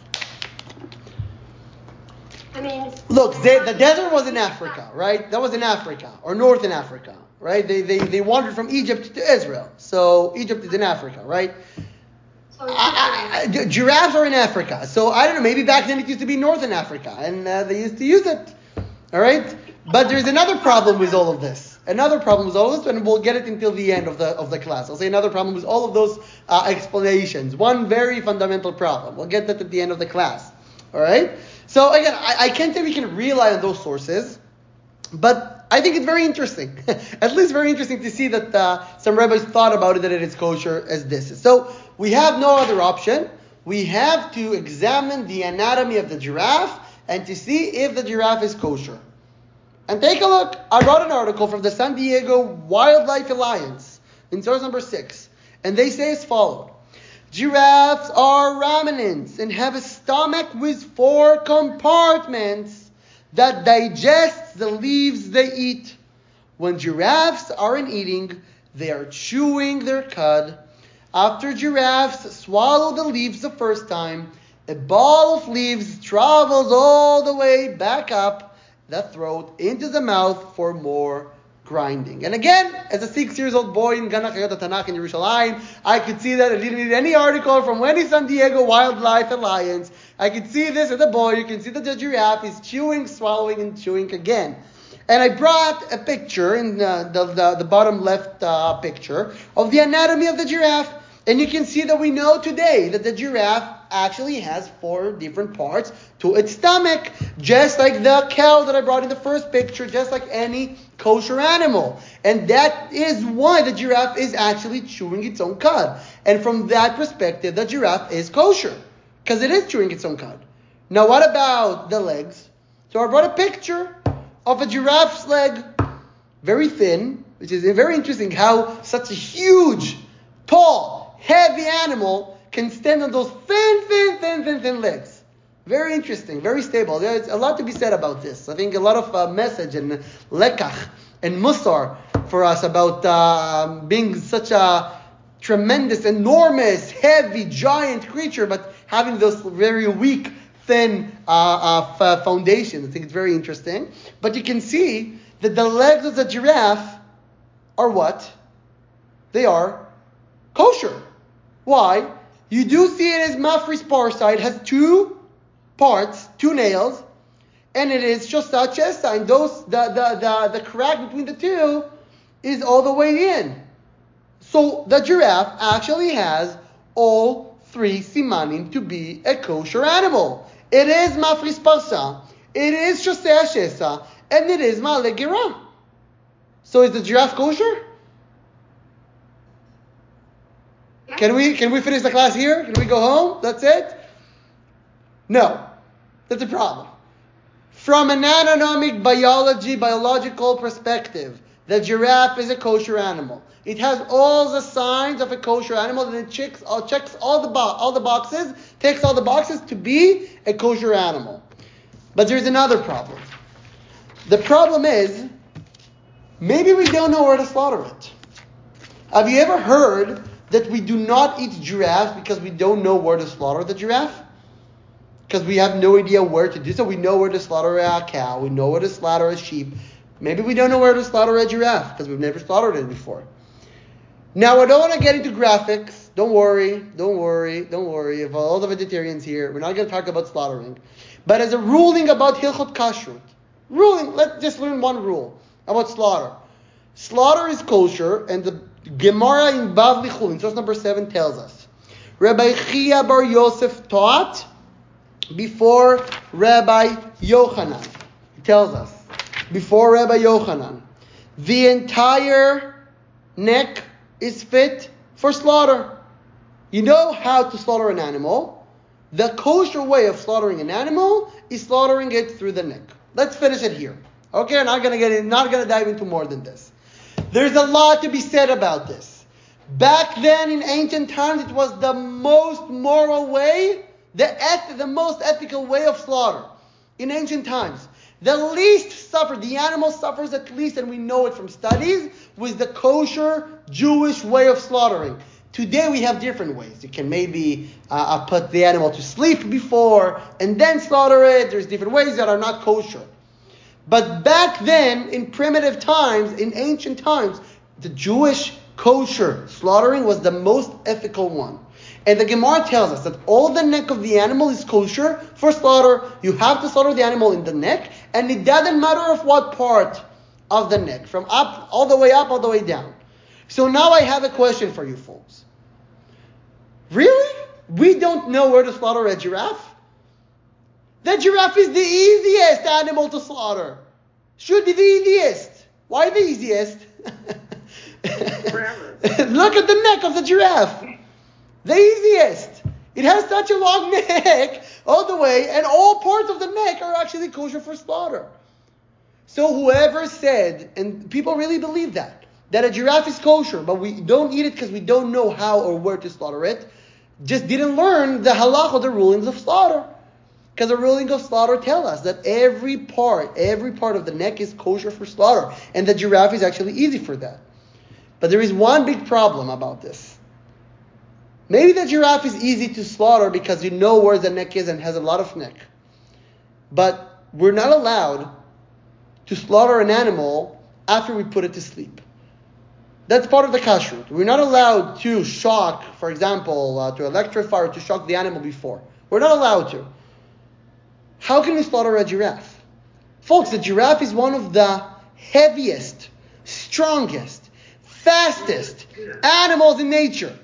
I mean... Look, they, the desert was in Africa, right? That was in Africa, or northern Africa, right? They, they, they wandered from Egypt to Israel. So, Egypt is in Africa, right? So I, I, giraffes are in Africa. So, I don't know, maybe back then it used to be northern Africa, and uh, they used to use it. All right? But there's another problem with all of this. Another problem with all of this, and we'll get it until the end of the of the class. I'll say another problem with all of those uh, explanations. One very fundamental problem. We'll get that at the end of the class. All right? So again, I, I can't say we can rely on those sources, but I think it's very interesting. At least very interesting to see that uh, some rabbis thought about it, that it is kosher as this is. So we have no other option. We have to examine the anatomy of the giraffe and to see if the giraffe is kosher. And take a look. I wrote an article from the San Diego Wildlife Alliance in source number six. And they say as follows. Giraffes are ruminants and have a stomach with four compartments that digests the leaves they eat. When giraffes aren't eating, they are chewing their cud. After giraffes swallow the leaves the first time, A ball of leaves travels all the way back up the throat into the mouth for more grinding. And again, as a six years old boy in Gan HaChayot Tanakh in Yerushalayim, I could see that. I didn't read any article from Wendy San Diego Wildlife Alliance. I could see this as a boy. You can see that the giraffe is chewing, swallowing, and chewing again. And I brought a picture in the, the, the, the bottom left uh, picture of the anatomy of the giraffe. And you can see that we know today that the giraffe actually has four different parts to its stomach, just like the cow that I brought in the first picture, just like any kosher animal. And that is why the giraffe is actually chewing its own cud. And from that perspective, the giraffe is kosher, because it is chewing its own cud. Now, what about the legs? So I brought a picture of a giraffe's leg, very thin, which is very interesting how such a huge, tall, heavy animal can stand on those thin, thin, thin, thin, thin legs. Very interesting, very stable. There's a lot to be said about this. I think a lot of uh, message and lekach and musar for us about uh, being such a tremendous, enormous, heavy, giant creature, but having those very weak, thin uh, uh, f- foundation. I think it's very interesting. But you can see that the legs of the giraffe are what? They are kosher. Why? You do see it as Mafris Parside, has two parts, two nails, and it is Shosa Chesa, and those the, the, the, the crack between the two is all the way in. So the giraffe actually has all three simanim to be a kosher animal. It is Mafris Parsa, it is Shosa Chesa, and it is Ma'ale Gira. So is the giraffe kosher? Can we can we finish the class here? Can we go home? That's it? No. That's a problem. From an anatomic biology, biological perspective, the giraffe is a kosher animal. It has all the signs of a kosher animal, and it checks all, checks all the bo- all the boxes, takes all the boxes to be a kosher animal. But there's another problem. The problem is, maybe we don't know where to slaughter it. Have you ever heard that we do not eat giraffes because we don't know where to slaughter the giraffe? Because we have no idea where to do so. We know where to slaughter a cow. We know where to slaughter a sheep. Maybe we don't know where to slaughter a giraffe because we've never slaughtered it before. Now, I don't want to get into graphics. Don't worry. Don't worry. Don't worry. Of all the vegetarians here, we're not going to talk about slaughtering. But as a ruling about Hilchot Kashrut, ruling, let's just learn one rule about slaughter. Slaughter is kosher, and the Gemara in Bavli Chulin, source number seven, tells us, Rabbi Chia Bar Yosef taught before Rabbi Yochanan. He tells us, before Rabbi Yochanan, the entire neck is fit for slaughter. You know how to slaughter an animal. The kosher way of slaughtering an animal is slaughtering it through the neck. Let's finish it here. Okay, I'm not gonna get in, not gonna dive into more than this. There's a lot to be said about this. Back then in ancient times, it was the most moral way, the eth- the most ethical way of slaughter. In ancient times, the least suffered, the animal suffers at least, and we know it from studies, was the kosher Jewish way of slaughtering. Today we have different ways. You can maybe uh, put the animal to sleep before and then slaughter it. There's different ways that are not kosher. But back then, in primitive times, in ancient times, the Jewish kosher slaughtering was the most ethical one. And the Gemara tells us that all the neck of the animal is kosher for slaughter. You have to slaughter the animal in the neck, and it doesn't matter of what part of the neck, from up, all the way up, all the way down. So now I have a question for you folks. Really? We don't know where to slaughter a giraffe? The giraffe is the easiest animal to slaughter. Should be the easiest. Why the easiest? Forever. Look at the neck of the giraffe. The easiest. It has such a long neck all the way, and all parts of the neck are actually kosher for slaughter. So whoever said, and people really believe that, that a giraffe is kosher, but we don't eat it because we don't know how or where to slaughter it, just didn't learn the halach or the rulings of slaughter. Because the ruling of slaughter tell us that every part, every part of the neck is kosher for slaughter. And the giraffe is actually easy for that. But there is one big problem about this. Maybe the giraffe is easy to slaughter because you know where the neck is and has a lot of neck. But we're not allowed to slaughter an animal after we put it to sleep. That's part of the kashrut. We're not allowed to shock, for example, uh, to electrify or to shock the animal before. We're not allowed to. How can we slaughter a giraffe? Folks, the giraffe is one of the heaviest, strongest, fastest animals in nature.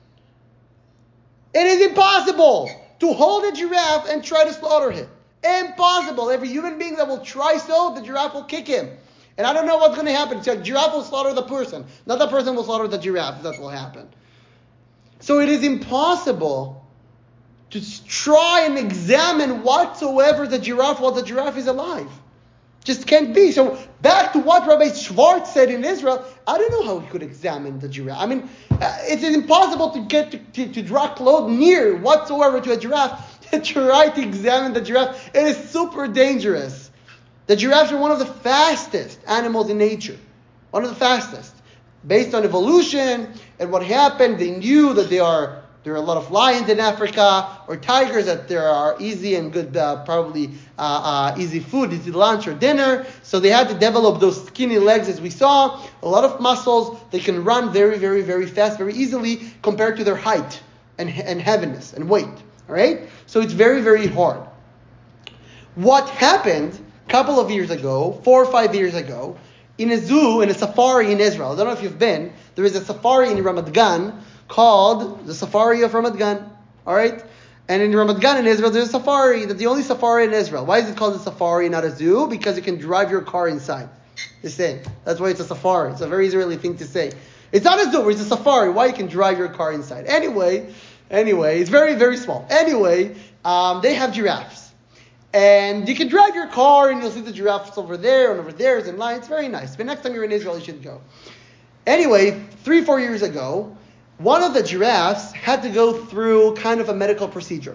It is impossible to hold a giraffe and try to slaughter him. Impossible. Every human being that will try so, the giraffe will kick him. And I don't know what's going to happen. So a giraffe will slaughter the person. Not the person will slaughter the giraffe. That will happen. So it is impossible to try and examine whatsoever the giraffe while the giraffe is alive. Just can't be. So back to what Rabbi Schwartz said in Israel, I don't know how he could examine the giraffe. I mean, uh, it is impossible to get to, to, to draw close near whatsoever to a giraffe to try to examine the giraffe. It is super dangerous. The giraffes are one of the fastest animals in nature. One of the fastest. Based on evolution and what happened, they knew that they are there are a lot of lions in Africa or tigers, that there are easy and good, uh, probably uh, uh, easy food, easy lunch or dinner. So they had to develop those skinny legs as we saw. A lot of muscles. They can run very, very, very fast, very easily compared to their height and, and heaviness and weight. All right? So it's very, very hard. What happened a couple of years ago, four or five years ago, in a zoo, in a safari in Israel. I don't know if you've been. There is a safari in Ramat Gan called the Safari of Ramat Gan. All right? And in Ramat Gan in Israel, there's a safari. That's the only safari in Israel. Why is it called a safari, not a zoo? Because you can drive your car inside. The same. That's why it's a safari. It's a very Israeli thing to say. It's not a zoo, it's a safari. Why you can drive your car inside? Anyway, anyway, it's very, very small. Anyway, um, they have giraffes. And you can drive your car and you'll see the giraffes over there and over there is in line. It's very nice. But next time you're in Israel, you should go. Anyway, three, four years ago, one of the giraffes had to go through kind of a medical procedure.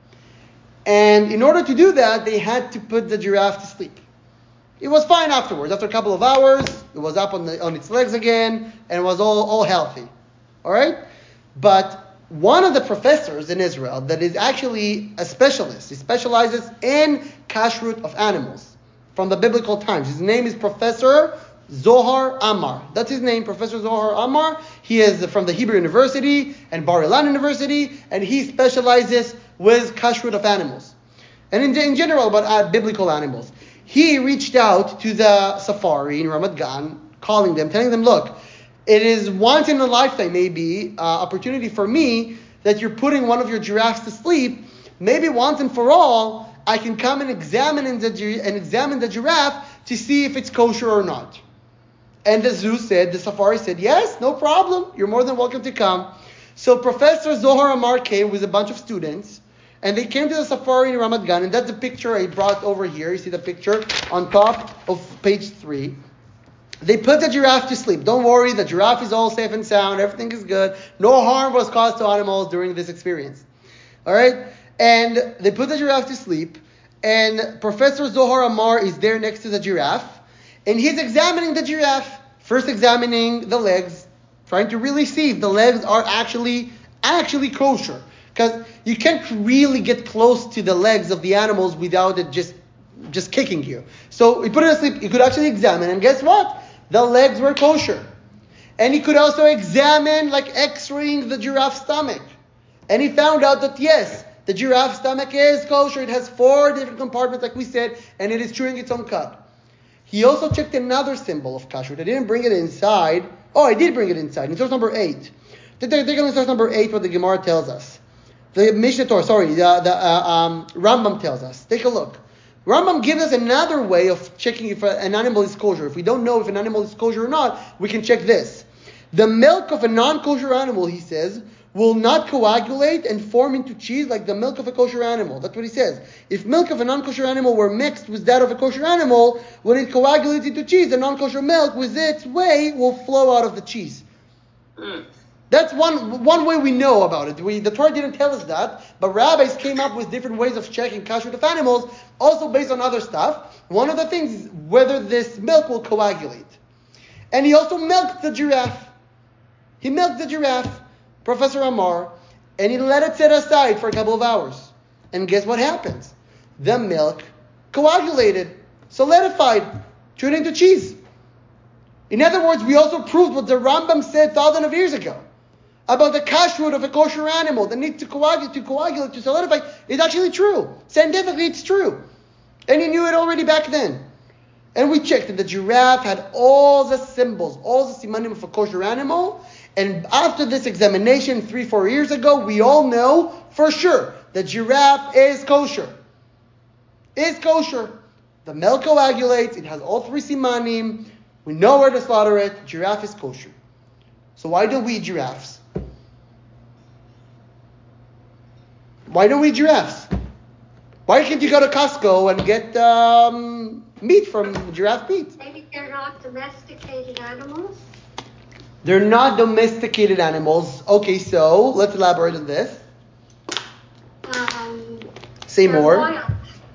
And in order to do that, they had to put the giraffe to sleep. It was fine afterwards. After a couple of hours, it was up on, the, on its legs again and was all, all healthy. All right? But one of the professors in Israel that is actually a specialist, he specializes in kashrut of animals from the biblical times. His name is Professor Zohar Amar. That's his name, Professor Zohar Amar. He is from the Hebrew University and Bar Ilan University, and he specializes with kashrut of animals. And in, in general, about uh, biblical animals. He reached out to the safari in Ramat Gan, calling them, telling them, look, it is once in a lifetime, maybe, uh, opportunity for me that you're putting one of your giraffes to sleep. Maybe once and for all, I can come and examine the, and examine the giraffe to see if it's kosher or not. And the zoo said, the safari said, yes, no problem. You're more than welcome to come. So Professor Zohar Amar came with a bunch of students, and they came to the safari in Ramat Gan, and that's the picture I brought over here. You see the picture on top of page three. They put the giraffe to sleep. Don't worry, the giraffe is all safe and sound. Everything is good. No harm was caused to animals during this experience. All right? And they put the giraffe to sleep. And Professor Zohar Amar is there next to the giraffe. And he's examining the giraffe. First examining the legs. Trying to really see if the legs are actually, actually kosher. Because you can't really get close to the legs of the animals without it just, just kicking you. So he put it to sleep. He could actually examine. And guess what? The legs were kosher. And he could also examine, like x-raying the giraffe's stomach. And he found out that yes, the giraffe's stomach is kosher. It has four different compartments, like we said, and it is chewing its own cud. He also checked another symbol of kashrut. I didn't bring it inside. Oh, I did bring it inside. In source number eight. Take a look at source number eight, what the Gemara tells us. The Mishnah Torah, sorry, the, the uh, um, Rambam tells us. Take a look. Rambam gives us another way of checking if an animal is kosher. If we don't know if an animal is kosher or not, we can check this. The milk of a non-kosher animal, he says, will not coagulate and form into cheese like the milk of a kosher animal. That's what he says. If milk of a non-kosher animal were mixed with that of a kosher animal, when it coagulates into cheese, the non-kosher milk with its way will flow out of the cheese. Mm. That's one one way we know about it. We, the Torah didn't tell us that, but rabbis came up with different ways of checking kashrut of animals, also based on other stuff. One of the things is whether this milk will coagulate. And he also milked the giraffe. He milked the giraffe, Professor Amar, and he let it sit aside for a couple of hours. And guess what happens? The milk coagulated, solidified, turned into cheese. In other words, we also proved what the Rambam said thousands of years ago about the kashrut of a kosher animal that needs to coagulate, to coagulate, to solidify. It's actually true. Scientifically, it's true. And he knew it already back then. And we checked that the giraffe had all the symbols, all the simanim of a kosher animal. And after this examination three, four years ago, we all know for sure the giraffe is kosher. Is kosher. The milk coagulates. It has all three simanim. We know where to slaughter it. Giraffe is kosher. So why don't we eat giraffes? Why don't we eat giraffes? Why can't you go to Costco and get um, meat from giraffe meat? Maybe they're not domesticated animals. They're not domesticated animals. Okay, so let's elaborate on this. Um, Say they're more. wild.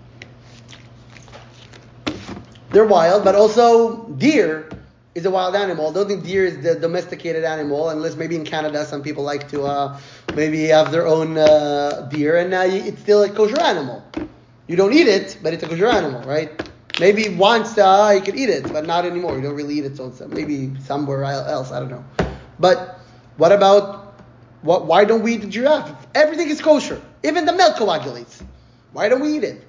They're wild, but also deer is a wild animal. I don't think deer is the domesticated animal, unless maybe in Canada some people like to uh, maybe have their own uh, deer, and uh, it's still a kosher animal. You don't eat it, but it's a kosher animal, right? Maybe once uh, you could eat it, but not anymore. You don't really eat it, so it's, uh, maybe somewhere else, I don't know. But what about, what? Why don't we eat the giraffe? Everything is kosher. Even the milk coagulates. Why don't we eat it?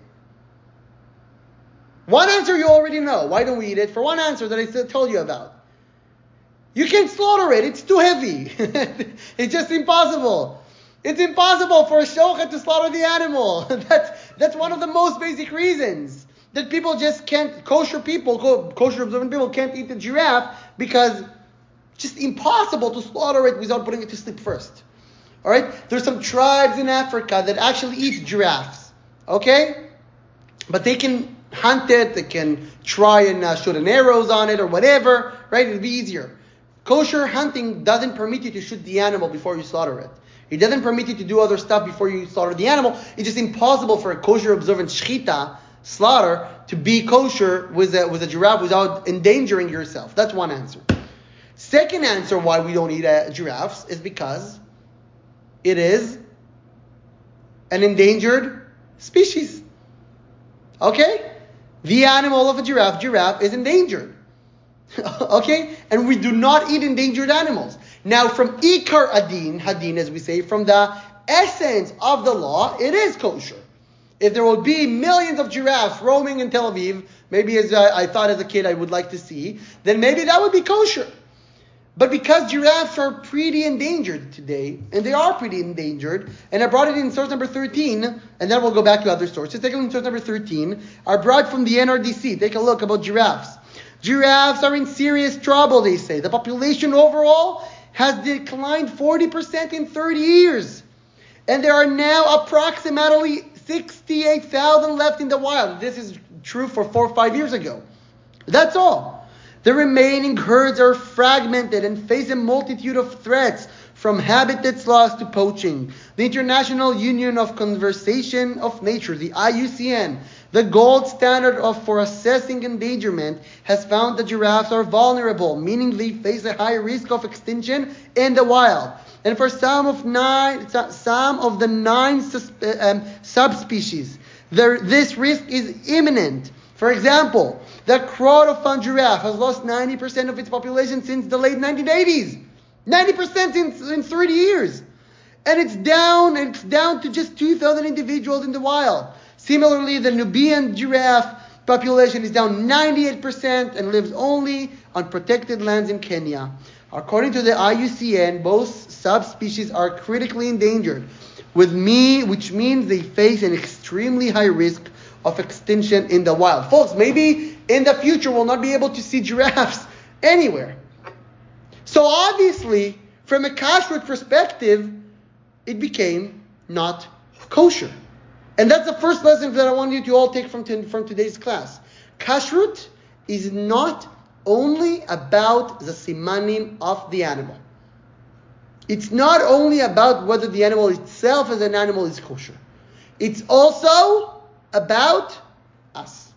One answer you already know. Why don't we eat it? For one answer that I still told you about. You can't slaughter it. It's too heavy. It's just impossible. It's impossible for a shochet to slaughter the animal. That's, that's one of the most basic reasons. That people just can't, kosher people, kosher observant people can't eat the giraffe because it's just impossible to slaughter it without putting it to sleep first. Alright? There's some tribes in Africa that actually eat giraffes. Okay? But they can hunt it, they can try and uh, shoot an arrows on it or whatever, right? It'll be easier. Kosher hunting doesn't permit you to shoot the animal before you slaughter it. It doesn't permit you to do other stuff before you slaughter the animal. It's just impossible for a kosher observant shechita, slaughter, to be kosher with a, with a giraffe without endangering yourself. That's one answer. Second answer why we don't eat uh, giraffes is because it is an endangered species. Okay? The animal of a giraffe, giraffe, is endangered. Okay? And we do not eat endangered animals. Now, from Ikar Adin, Hadin, as we say, from the essence of the law, it is kosher. If there would be millions of giraffes roaming in Tel Aviv, maybe as I, I thought as a kid I would like to see, then maybe that would be kosher. But because giraffes are pretty endangered today, and they are pretty endangered, and I brought it in source number thirteen, and then we'll go back to other sources. Take a look at source number thirteen. I brought from the N R D C. Take a look about giraffes. Giraffes are in serious trouble, they say. The population overall has declined forty percent in thirty years. And there are now approximately sixty-eight thousand left in the wild. This is true for four or five years ago. That's all. The remaining herds are fragmented and face a multitude of threats, from habitat loss to poaching. The International Union of Conservation of Nature, the I U C N, the gold standard of for assessing endangerment, has found that giraffes are vulnerable, meaning they face a high risk of extinction in the wild. And for some of nine, some of the nine um, subspecies, there, this risk is imminent. For example, the Kordofan giraffe has lost ninety percent of its population since the late nineteen eighties. ninety percent in, in thirty years. And it's down, it's down to just two thousand individuals in the wild. Similarly, the Nubian giraffe population is down ninety-eight percent and lives only on protected lands in Kenya. According to the I U C N, both subspecies are critically endangered, with me, which means they face an extremely high risk of extinction in the wild. Folks, maybe in the future we'll not be able to see giraffes anywhere. So obviously, from a kashrut perspective, it became not kosher. And that's the first lesson that I want you to all take from, t- from today's class. Kashrut is not only about the simanim of the animal. It's not only about whether the animal itself as an animal is kosher. It's also about us.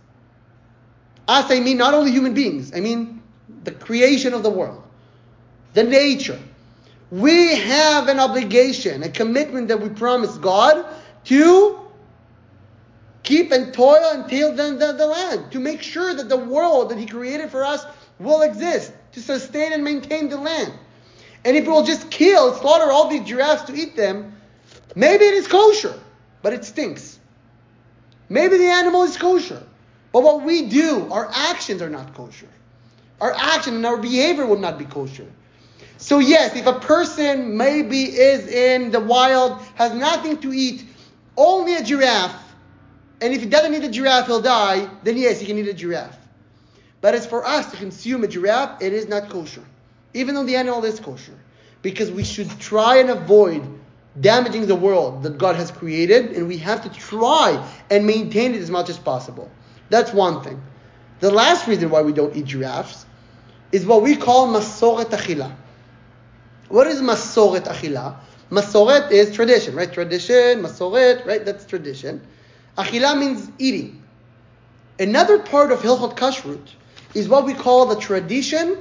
Us, I mean not only human beings. I mean the creation of the world. The nature. we have an obligation, a commitment that we promise God to keep and toil and till the, the, the land, to make sure that the world that He created for us will exist, to sustain and maintain the land. And if we'll just kill, slaughter all these giraffes to eat them, maybe it is kosher, but it stinks. Maybe the animal is kosher, but what we do, our actions are not kosher. Our action and our behavior will not be kosher. So yes, if a person maybe is in the wild, has nothing to eat, only a giraffe, and if he doesn't eat a giraffe, he'll die, then yes, he can eat a giraffe. But as for us to consume a giraffe, it is not kosher. Even though the animal is kosher. Because we should try and avoid damaging the world that God has created, and we have to try and maintain it as much as possible. That's one thing. The last reason why we don't eat giraffes is what we call masoret achila. What is masoret achila? Masoret is tradition, right? Tradition, masoret, right? That's tradition. Achila means eating. Another part of Hilchot Kashrut is what we call the tradition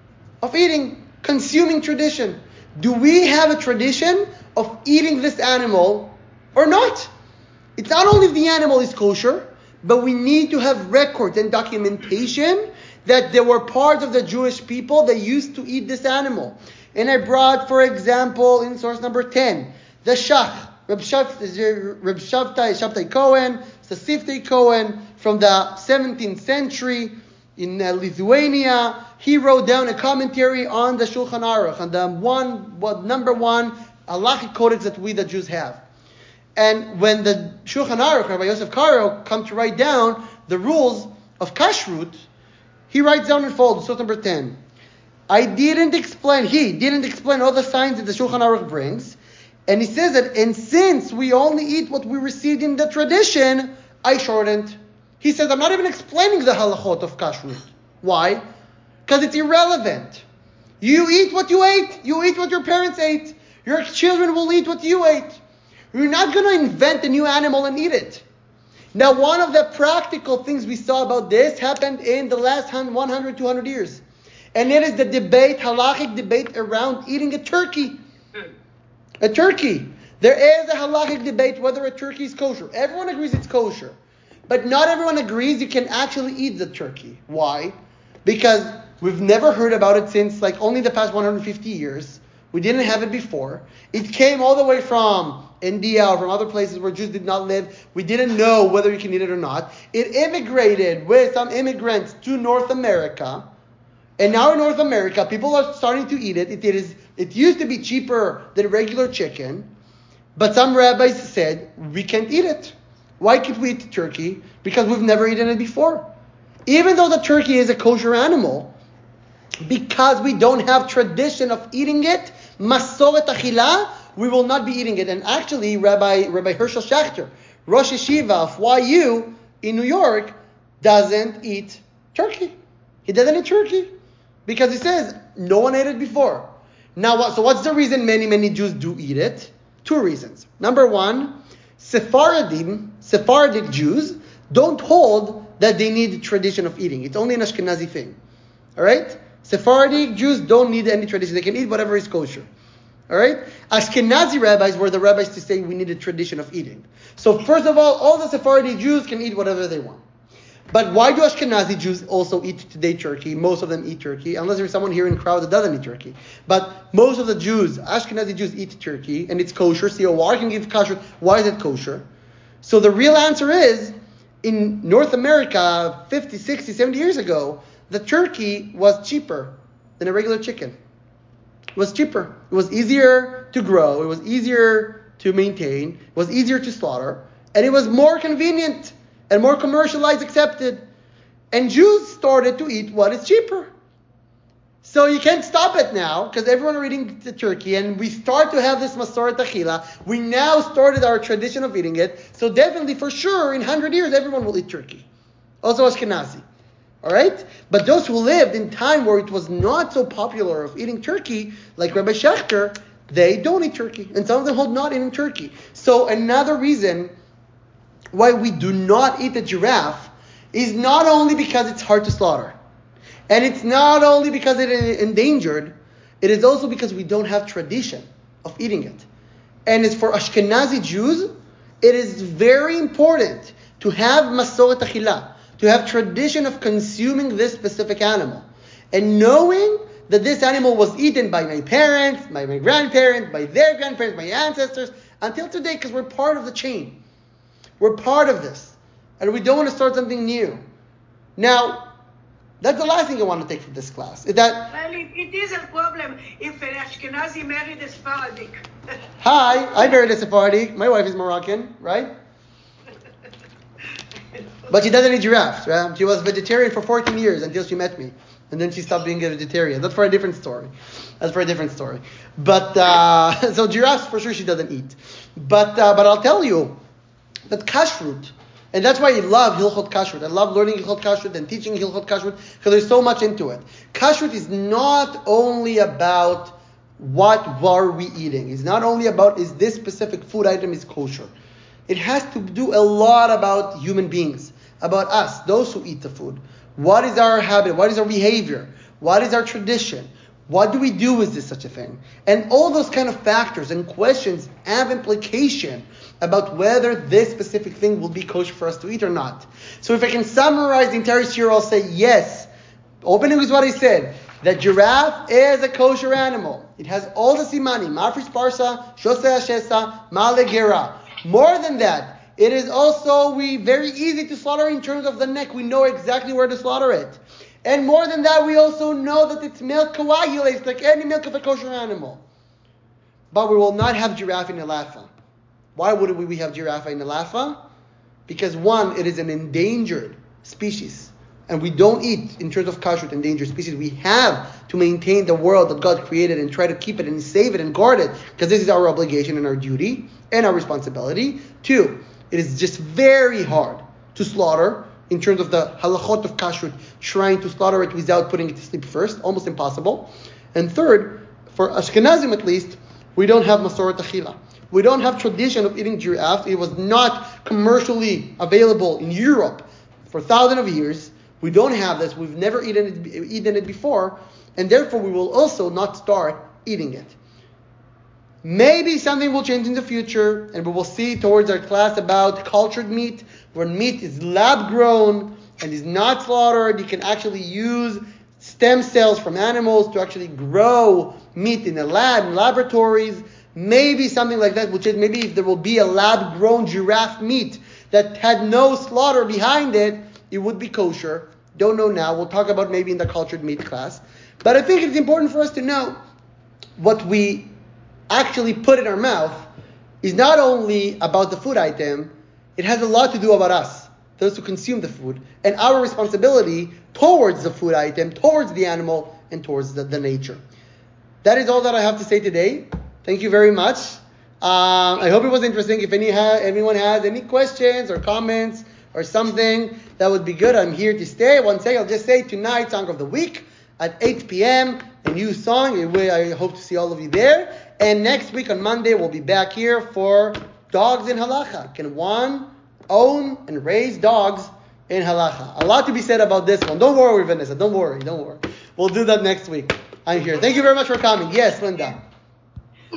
of eating, consuming tradition. Do we have a tradition of eating this animal or not? It's not only if the animal is kosher, but we need to have records and documentation that there were part of the Jewish people that used to eat this animal. And I brought, for example, in source number ten, the Shach, Reb Shavtai Shavtai Cohen, Sasiftai Cohen, from the seventeenth century in uh, Lithuania. He wrote down a commentary on the Shulchan Aruch, on the one, what number one halachic codex that we the Jews have. And when the Shulchan Aruch, Rabbi Yosef Karo, come to write down the rules of kashrut, he writes down in fold, source number ten. I didn't explain, he didn't explain all the signs that the Shulchan Aruch brings. And he says that, and since we only eat what we received in the tradition, I shortened. He says, I'm not even explaining the halachot of kashrut. Why? Because it's irrelevant. You eat what you ate. You eat what your parents ate. Your children will eat what you ate. You're not going to invent a new animal and eat it. Now, one of the practical things we saw about this happened in the last one hundred, two hundred years. And it is the debate, halachic debate around eating a turkey. A turkey. There is a halachic debate whether a turkey is kosher. Everyone agrees it's kosher. But not everyone agrees you can actually eat the turkey. Why? Because we've never heard about it since like only the past one hundred fifty years. We didn't have it before. It came all the way from India or from other places where Jews did not live. We didn't know whether you can eat it or not. It immigrated with some immigrants to North America. And now in North America, people are starting to eat it. It is. It used to be cheaper than regular chicken. But some rabbis said, we can't eat it. Why can't we eat turkey? Because we've never eaten it before. Even though the turkey is a kosher animal, because we don't have tradition of eating it, masoret achila, we will not be eating it. And actually, Rabbi Rabbi Hershel Schachter, Rosh Yeshiva of Y U in New York, doesn't eat turkey. He doesn't eat turkey because he says no one ate it before. Now, so what's the reason many many Jews do eat it? Two reasons. Number one, Sephardim, Sephardic Jews don't hold that they need tradition of eating. It's only an Ashkenazi thing. All right? Sephardic Jews don't need any tradition. They can eat whatever is kosher. All right? Ashkenazi rabbis were the rabbis to say we need a tradition of eating. So first of all, all the Sephardic Jews can eat whatever they want. But why do Ashkenazi Jews also eat today turkey? Most of them eat turkey, unless there's someone here in the crowd that doesn't eat turkey. But most of the Jews, Ashkenazi Jews, eat turkey, and it's kosher. C O R can give kosher. Why is it kosher? So the real answer is, in North America, fifty, sixty, seventy years ago, the turkey was cheaper than a regular chicken. It was cheaper. It was easier to grow. It was easier to maintain. It was easier to slaughter. And it was more convenient and more commercialized, accepted. And Jews started to eat what is cheaper. So you can't stop it now, because everyone are eating the turkey, and we start to have this masoret achila. We now started our tradition of eating it. So definitely, for sure, in one hundred years, everyone will eat turkey. Also Ashkenazi. All right? But those who lived in time where it was not so popular of eating turkey, like Rabbi Schachter, they don't eat turkey. And some of them hold not eating turkey. So another reason why we do not eat the giraffe is not only because it's hard to slaughter. And it's not only because it is endangered, it is also because we don't have tradition of eating it. And it's for Ashkenazi Jews, it is very important to have masoret achila, to have tradition of consuming this specific animal. And knowing that this animal was eaten by my parents, by my grandparents, by their grandparents, my ancestors, until today, because we're part of the chain. We're part of this. And we don't want to start something new. Now, that's the last thing I want to take from this class. Is that Well, it, it is a problem if an Ashkenazi married a Sephardic. Hi, I married a Sephardi. My wife is Moroccan, right? But she doesn't eat giraffes, right? She was vegetarian for fourteen years until she met me. And then she stopped being a vegetarian. That's for a different story. That's for a different story. But, uh, so giraffes for sure she doesn't eat. But, uh, but I'll tell you that kashrut, and that's why I love Hilchot Kashrut. I love learning Hilchot Kashrut and teaching Hilchot Kashrut because there's so much into it. Kashrut is not only about what are we eating. It's not only about is this specific food item is kosher. It has to do a lot about human beings, about us, those who eat the food. What is our habit? What is our behavior? What is our tradition? What do we do with this such a thing? And all those kind of factors and questions have implication about whether this specific thing will be kosher for us to eat or not. So if I can summarize the entire series, I'll say yes. Opening with what I said, that giraffe is a kosher animal. It has all the simani, mafris parsa, shosei hashesa, malegera. More than that, it is also we very easy to slaughter in terms of the neck. We know exactly where to slaughter it. And more than that, we also know that its milk coagulates like any milk of a kosher animal. But we will not have giraffe in Elafa. Why would we have giraffe in Elafa? Because one, it is an endangered species. And we don't eat, in terms of kashrut, endangered species. We have to maintain the world that God created and try to keep it and save it and guard it. Because this is our obligation and our duty and our responsibility. Two, it is just very hard to slaughter in terms of the halachot of kashrut, trying to slaughter it without putting it to sleep first. Almost impossible. And third, for Ashkenazim at least, we don't have masoret achila. We don't have tradition of eating giraffe. It was not commercially available in Europe for thousands of years. We don't have this. We've never eaten it, eaten it before. And therefore, we will also not start eating it. Maybe something will change in the future, and we will see towards our class about cultured meat, where meat is lab-grown and is not slaughtered. You can actually use stem cells from animals to actually grow meat in a lab, in laboratories. Maybe something like that, which is maybe if there will be a lab-grown giraffe meat that had no slaughter behind it, it would be kosher. Don't know now. We'll talk about maybe in the cultured meat class. But I think it's important for us to know what we actually put in our mouth is not only about the food item, it has a lot to do about us, those who consume the food, and our responsibility towards the food item, towards the animal, and towards the, the nature. That is all that I have to say today. Thank you very much. Um, I hope it was interesting. If any ha- anyone has any questions or comments or something, that would be good. I'm here to stay. One second, I'll just say tonight, Song of the Week at eight p.m., a new song. I hope to see all of you there. And next week on Monday, we'll be back here for dogs in halacha. Can one own and raise dogs in halacha? A lot to be said about this one. Don't worry, Vanessa. Don't worry. Don't worry. We'll do that next week. I'm here. Thank you very much for coming. Yes, Linda.